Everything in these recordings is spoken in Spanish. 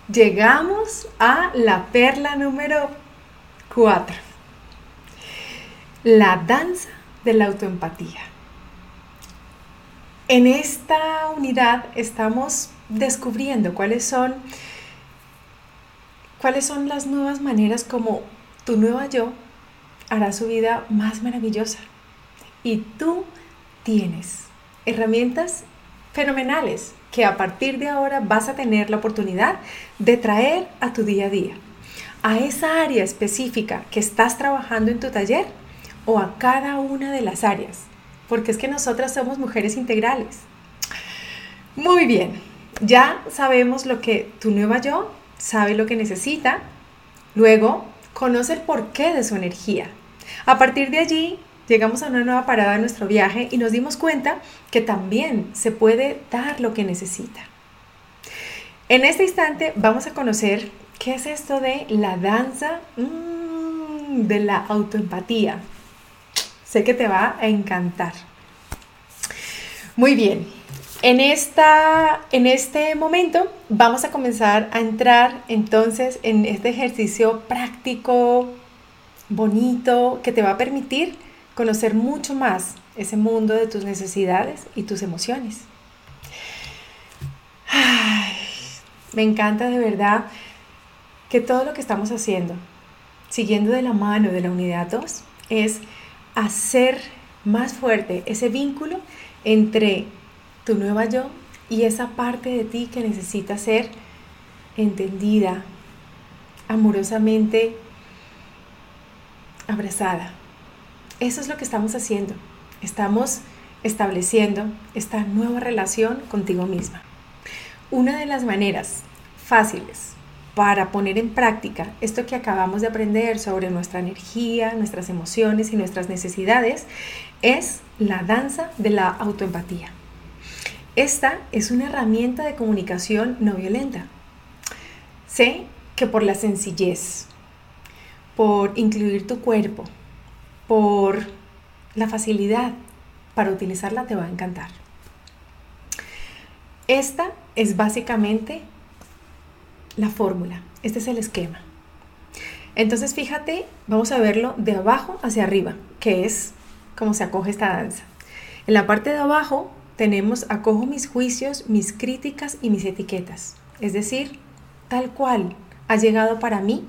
Llegamos a la perla número 4, la danza de la autoempatía. En esta unidad estamos descubriendo cuáles son las nuevas maneras como tu nueva yo hará su vida más maravillosa. Y tú tienes herramientas fenomenales que a partir de ahora vas a tener la oportunidad de traer a tu día a día, a esa área específica que estás trabajando en tu taller o a cada una de las áreas, porque es que nosotras somos mujeres integrales. Muy bien, ya sabemos lo que tu nueva yo sabe lo que necesita. Luego, conoce el porqué de su energía. A partir de allí, llegamos a una nueva parada de nuestro viaje y nos dimos cuenta que también se puede dar lo que necesita. En este instante vamos a conocer qué es esto de la danza de la autoempatía. Sé que te va a encantar. Muy bien, en este momento vamos a comenzar a entrar entonces en este ejercicio práctico, bonito, que te va a permitir conocer mucho más ese mundo de tus necesidades y tus emociones. Ay, me encanta de verdad que todo lo que estamos haciendo, siguiendo de la mano de la unidad 2, es hacer más fuerte ese vínculo entre tu nueva yo y esa parte de ti que necesita ser entendida, amorosamente abrazada. Eso es lo que estamos haciendo. Estamos estableciendo esta nueva relación contigo misma. Una de las maneras fáciles para poner en práctica esto que acabamos de aprender sobre nuestra energía, nuestras emociones y nuestras necesidades es la danza de la autoempatía. Esta es una herramienta de comunicación no violenta. Sé que por la sencillez, por incluir tu cuerpo, por la facilidad para utilizarla te va a encantar. Esta es básicamente la fórmula, este es el esquema. Entonces fíjate, vamos a verlo de abajo hacia arriba, que es como se acoge esta danza. En la parte de abajo tenemos acojo mis juicios, mis críticas y mis etiquetas. Es decir, tal cual ha llegado para mí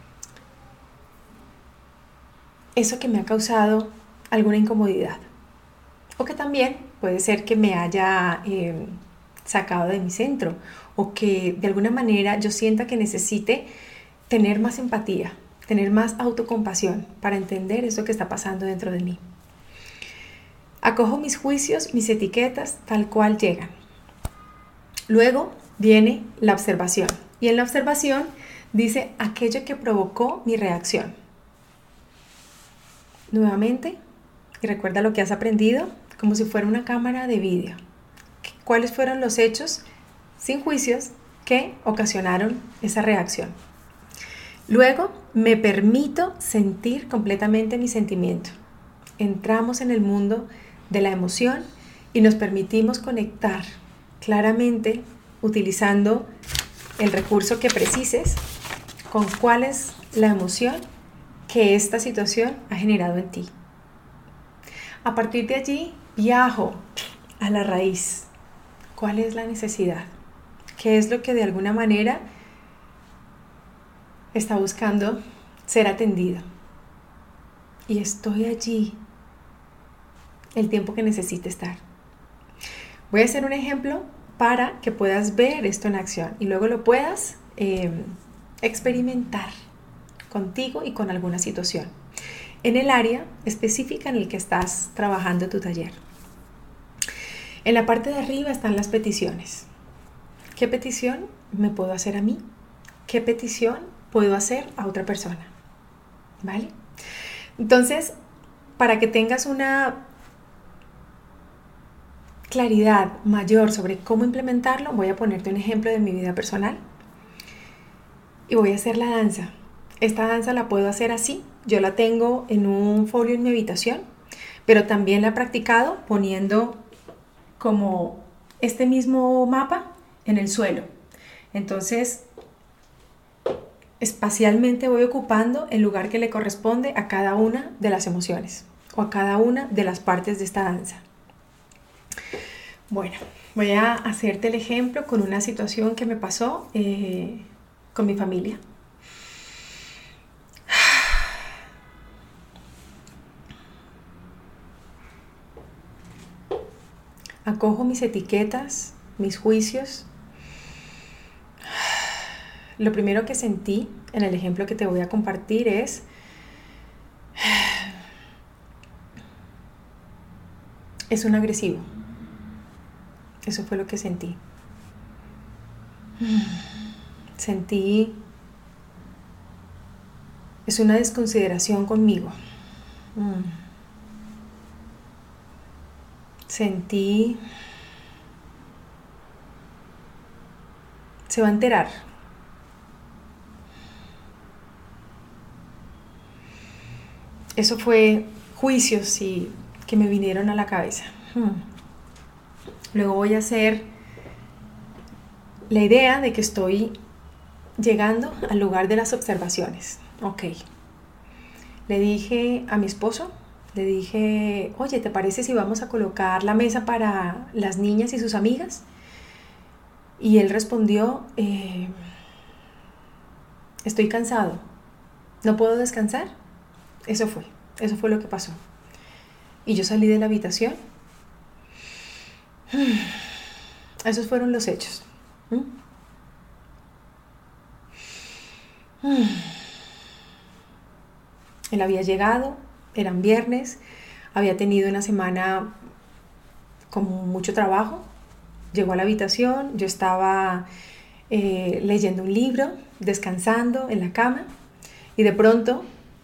eso que me ha causado alguna incomodidad. O que también puede ser que me haya sacado de mi centro o que de alguna manera yo sienta que necesite tener más empatía, tener más autocompasión para entender eso que está pasando dentro de mí. Acojo mis juicios, mis etiquetas tal cual llegan. Luego viene la observación y en la observación dice aquello que provocó mi reacción. Nuevamente, y recuerda lo que has aprendido como si fuera una cámara de vídeo. ¿Cuáles fueron los hechos sin juicios que ocasionaron esa reacción? Luego me permito sentir completamente mi sentimiento. Entramos en el mundo de la emoción y nos permitimos conectar claramente utilizando el recurso que precises con cuál es la emoción que esta situación ha generado en ti. A partir de allí viajo a la raíz. ¿Cuál es la necesidad? ¿Qué es lo que de alguna manera está buscando ser atendido? Y estoy allí el tiempo que necesite estar. Voy a hacer un ejemplo para que puedas ver esto en acción y luego lo puedas experimentar contigo y con alguna situación en el área específica en el que estás trabajando tu taller. En la parte de arriba están las peticiones. ¿Qué petición me puedo hacer a mí? ¿Qué petición puedo hacer a otra persona? ¿Vale? Entonces, para que tengas una claridad mayor sobre cómo implementarlo, voy a ponerte un ejemplo de mi vida personal y voy a hacer la danza. Esta danza la puedo hacer así. Yo la tengo en un folio en mi habitación, pero también la he practicado poniendo como este mismo mapa en el suelo. Entonces espacialmente voy ocupando el lugar que le corresponde a cada una de las emociones o a cada una de las partes de esta danza. Bueno, voy a hacerte el ejemplo con una situación que me pasó con mi familia. Acojo mis etiquetas, mis juicios. Lo primero que sentí en el ejemplo que te voy a compartir es un agresivo. Eso fue lo que sentí. Sentí es una desconsideración conmigo. Sentí se va a enterar. Eso fue juicios que me vinieron a la cabeza. Luego voy a hacer la idea de que estoy llegando al lugar de las observaciones. Ok. Le dije a mi esposo, le dije, oye, ¿te parece si vamos a colocar la mesa para las niñas y sus amigas? Y él respondió, estoy cansado, ¿no puedo descansar? Eso fue lo que pasó. Y yo salí de la habitación. Esos fueron los hechos. Él había llegado, eran viernes, había tenido una semana con mucho trabajo. Llegó a la habitación, yo estaba leyendo un libro, descansando en la cama, y de pronto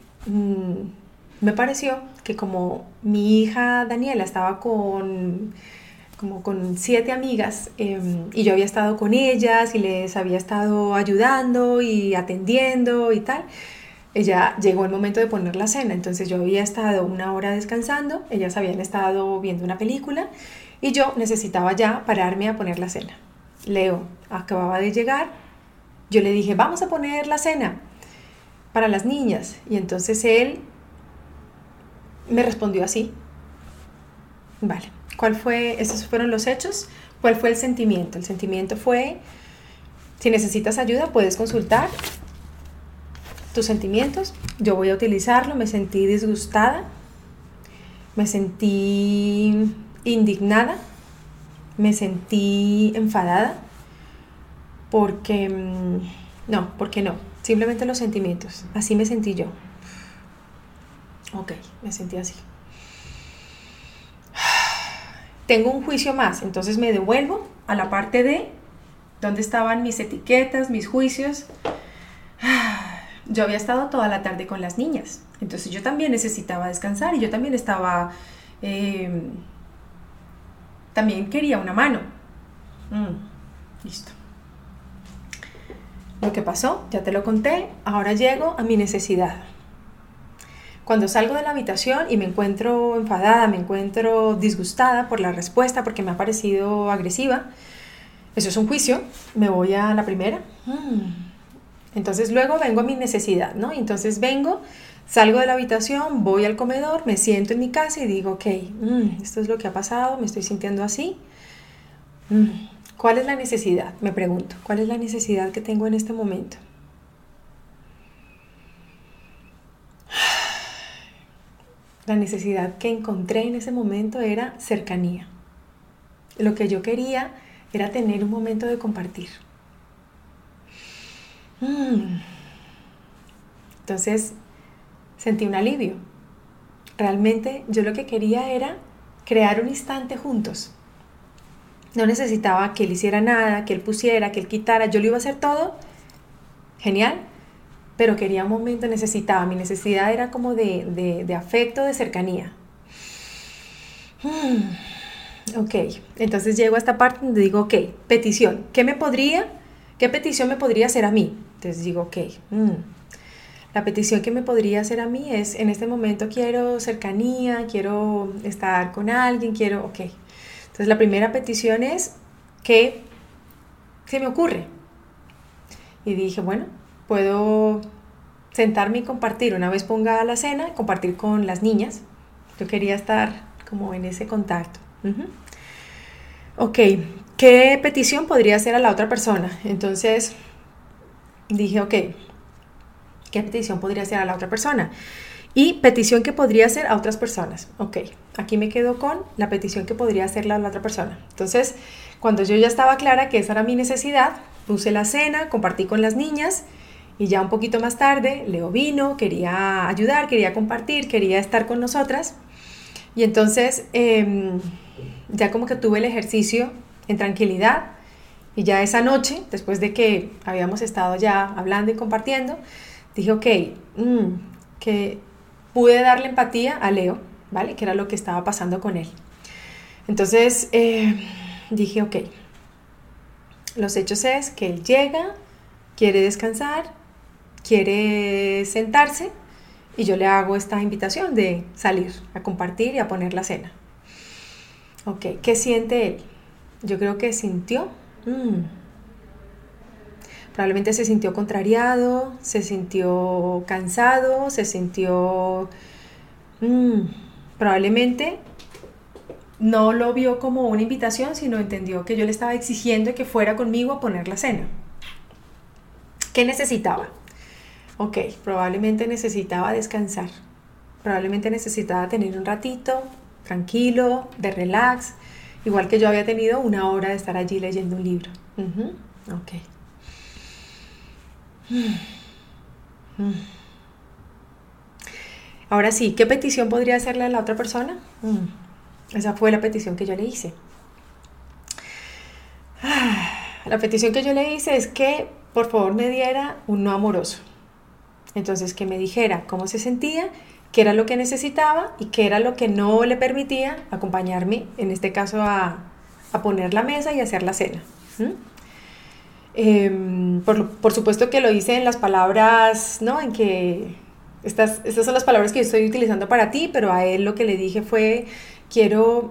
me pareció que como mi hija Daniela estaba con 7 amigas y yo había estado con ellas y les había estado ayudando y atendiendo y tal, ella llegó el momento de poner la cena. Entonces yo había estado 1 hora descansando, ellas habían estado viendo una película y yo necesitaba ya pararme a poner la cena. Leo acababa de llegar, yo le dije, vamos a poner la cena para las niñas, y entonces él me respondió así. Vale, esos fueron los hechos. ¿Cuál fue el sentimiento? El sentimiento fue, si necesitas ayuda puedes consultar tus sentimientos. Yo voy a utilizarlo. Me sentí disgustada, me sentí indignada, me sentí enfadada, porque no, simplemente los sentimientos, así me sentí yo. Ok, me sentí así. Tengo un juicio más, entonces me devuelvo a la parte de donde estaban mis etiquetas, mis juicios. Yo había estado toda la tarde con las niñas, entonces yo también necesitaba descansar y yo también estaba, también quería una mano. Listo. Lo que pasó, ya te lo conté, ahora llego a mi necesidad. Cuando salgo de la habitación y me encuentro enfadada, me encuentro disgustada por la respuesta, porque me ha parecido agresiva, eso es un juicio, me voy a la primera. Entonces luego vengo a mi necesidad, ¿no? Entonces salgo de la habitación, voy al comedor, me siento en mi casa y digo, ok, esto es lo que ha pasado, me estoy sintiendo así. ¿Cuál es la necesidad? Me pregunto, ¿cuál es la necesidad que tengo en este momento? La necesidad que encontré en ese momento era cercanía. Lo que yo quería era tener un momento de compartir. Entonces sentí un alivio. Realmente yo lo que quería era crear un instante juntos. No necesitaba que él hiciera nada, que él pusiera, que él quitara. Yo lo iba a hacer todo. Genial. Pero quería un momento, mi necesidad era como de afecto, de cercanía. Ok, entonces llego a esta parte donde digo, ok, petición, ¿qué petición me podría hacer a mí? Entonces digo, ok, la petición que me podría hacer a mí es, en este momento quiero cercanía, quiero estar con alguien, ok. Entonces la primera petición es, ¿qué se me ocurre? Y dije, bueno, puedo sentarme y compartir. Una vez ponga la cena, compartir con las niñas. Yo quería estar como en ese contacto. Ok, ¿qué petición podría hacer a la otra persona? Entonces dije, ok, ¿qué petición podría hacer a la otra persona? Y petición que podría hacer a otras personas. Ok, aquí me quedo con la petición que podría hacerle a la otra persona. Entonces, cuando yo ya estaba clara que esa era mi necesidad, puse la cena, compartí con las niñas y ya un poquito más tarde Leo vino, quería ayudar, quería compartir, quería estar con nosotras. Y entonces ya como que tuve el ejercicio en tranquilidad y ya esa noche, después de que habíamos estado ya hablando y compartiendo, dije, ok, que pude darle empatía a Leo, ¿vale? Que era lo que estaba pasando con él. Entonces dije, ok, los hechos es que él llega, quiere descansar, quiere sentarse y yo le hago esta invitación de salir a compartir y a poner la cena. Ok, ¿qué siente él? Yo creo que sintió, probablemente se sintió contrariado, se sintió cansado, se sintió, probablemente no lo vio como una invitación, sino entendió que yo le estaba exigiendo que fuera conmigo a poner la cena. ¿Qué necesitaba? Ok, probablemente necesitaba descansar, probablemente necesitaba tener un ratito tranquilo, de relax, igual que yo había tenido una hora de estar allí leyendo un libro. Ok. Ahora sí, ¿qué petición podría hacerle a la otra persona? Esa fue la petición que yo le hice. La petición que yo le hice es que por favor me diera un no amoroso. Entonces que me dijera cómo se sentía, qué era lo que necesitaba y qué era lo que no le permitía acompañarme, en este caso a poner la mesa y hacer la cena. Por supuesto que lo hice en las palabras, ¿no? En que estas son las palabras que yo estoy utilizando para ti, pero a él lo que le dije fue, quiero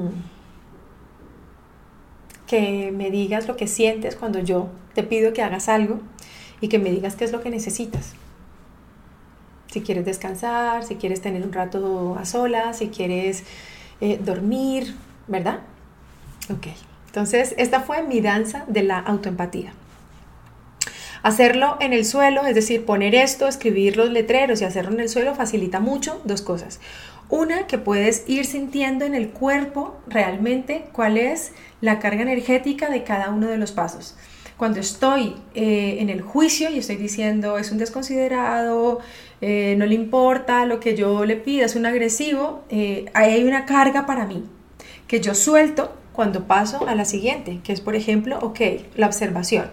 que me digas lo que sientes cuando yo te pido que hagas algo y que me digas qué es lo que necesitas. Si quieres descansar, si quieres tener un rato a solas, si quieres dormir, ¿verdad? Ok, entonces esta fue mi danza de la autoempatía. Hacerlo en el suelo, es decir, poner esto, escribir los letreros y hacerlo en el suelo facilita mucho dos cosas. Una, que puedes ir sintiendo en el cuerpo realmente cuál es la carga energética de cada uno de los pasos. Cuando estoy en el juicio y estoy diciendo es un desconsiderado, no le importa lo que yo le pida, es un agresivo, ahí hay una carga para mí que yo suelto cuando paso a la siguiente, que es por ejemplo, ok, la observación.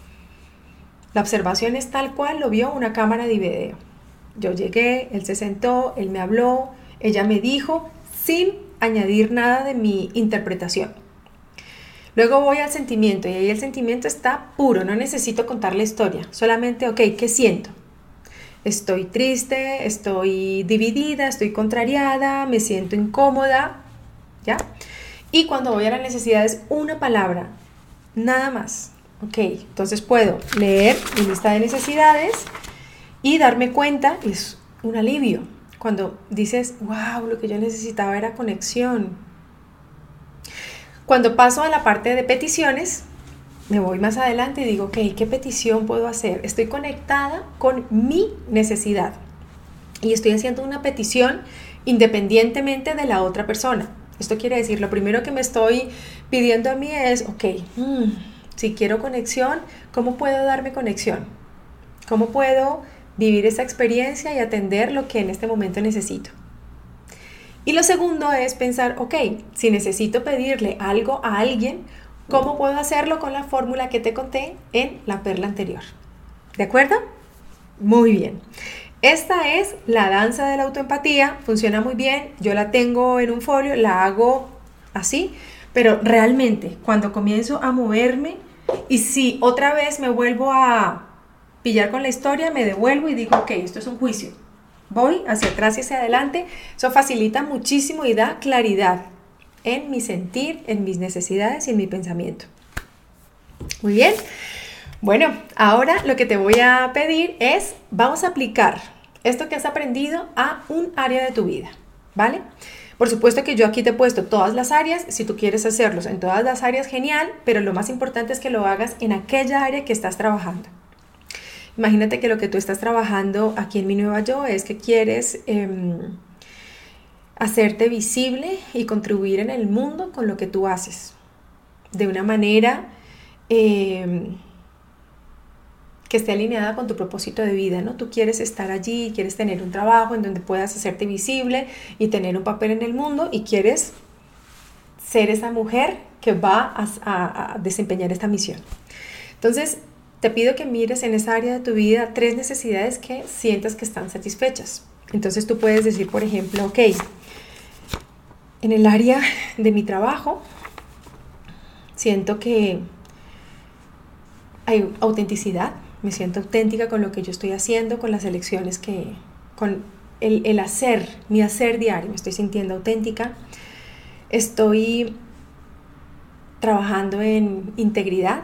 La observación es tal cual lo vio una cámara de video. Yo llegué, él se sentó, él me habló, ella me dijo sin añadir nada de mi interpretación. Luego voy al sentimiento y ahí el sentimiento está puro, no necesito contar la historia, solamente, ok, ¿qué siento? Estoy triste, estoy dividida, estoy contrariada, me siento incómoda, ¿ya? Y cuando voy a las necesidades, una palabra, nada más. Ok, entonces puedo leer mi lista de necesidades y darme cuenta, es un alivio. Cuando dices, wow, lo que yo necesitaba era conexión. Cuando paso a la parte de peticiones, me voy más adelante y digo, ok, ¿qué petición puedo hacer? Estoy conectada con mi necesidad y estoy haciendo una petición independientemente de la otra persona. Esto quiere decir, lo primero que me estoy pidiendo a mí es, ok, si quiero conexión, ¿cómo puedo darme conexión? ¿Cómo puedo vivir esa experiencia y atender lo que en este momento necesito? Y lo segundo es pensar, ok, si necesito pedirle algo a alguien, ¿cómo puedo hacerlo con la fórmula que te conté en la perla anterior? ¿De acuerdo? Muy bien. Esta es la danza de la autoempatía, funciona muy bien, yo la tengo en un folio, la hago así, pero realmente cuando comienzo a moverme y si otra vez me vuelvo a pillar con la historia, me devuelvo y digo, ok, esto es un juicio, voy hacia atrás y hacia adelante, eso facilita muchísimo y da claridad en mi sentir, en mis necesidades y en mi pensamiento. Muy bien. Bueno, ahora lo que te voy a pedir es, vamos a aplicar esto que has aprendido a un área de tu vida, ¿vale? Por supuesto que yo aquí te he puesto todas las áreas, si tú quieres hacerlos en todas las áreas, genial, pero lo más importante es que lo hagas en aquella área que estás trabajando. Imagínate que lo que tú estás trabajando aquí en Mi Nueva Yo es que quieres hacerte visible y contribuir en el mundo con lo que tú haces, de una manera que esté alineada con tu propósito de vida, ¿no? Tú quieres estar allí, quieres tener un trabajo en donde puedas hacerte visible y tener un papel en el mundo y quieres ser esa mujer que va a desempeñar esta misión. Entonces, te pido que mires en esa área de tu vida 3 necesidades que sientas que están satisfechas. Entonces tú puedes decir, por ejemplo, ok, en el área de mi trabajo siento que hay autenticidad, me siento auténtica con lo que yo estoy haciendo, con las elecciones con el hacer, mi hacer diario, me estoy sintiendo auténtica. Estoy trabajando en integridad.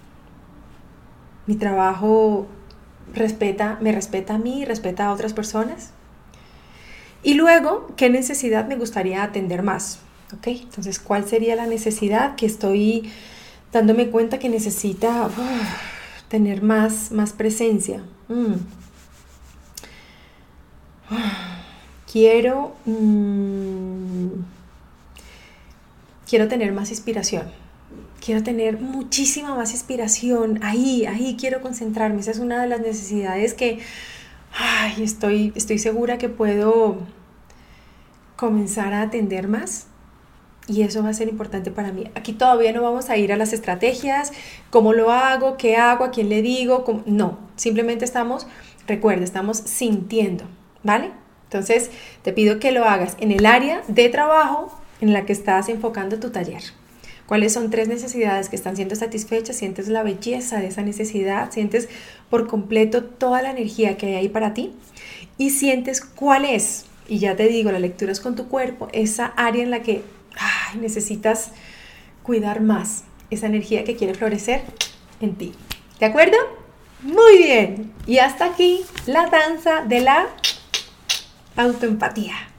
Mi trabajo me respeta a mí, respeta a otras personas. Y luego, ¿qué necesidad me gustaría atender más? ¿Ok? Entonces, ¿cuál sería la necesidad que estoy dándome cuenta que necesita tener más presencia? Quiero tener más inspiración. Quiero tener muchísima más inspiración. Ahí quiero concentrarme. Esa es una de las necesidades que estoy segura que puedo comenzar a atender más. Y eso va a ser importante para mí. Aquí todavía no vamos a ir a las estrategias, cómo lo hago, qué hago, a quién le digo. No, simplemente estamos sintiendo, ¿vale? Entonces, te pido que lo hagas en el área de trabajo en la que estás enfocando tu taller. ¿Cuáles son 3 necesidades que están siendo satisfechas? Sientes la belleza de esa necesidad, sientes por completo toda la energía que hay ahí para ti y sientes cuál es, y ya te digo, la lectura es con tu cuerpo, esa área en la que necesitas cuidar más, esa energía que quiere florecer en ti. ¿De acuerdo? Muy bien. Y hasta aquí la danza de la autoempatía.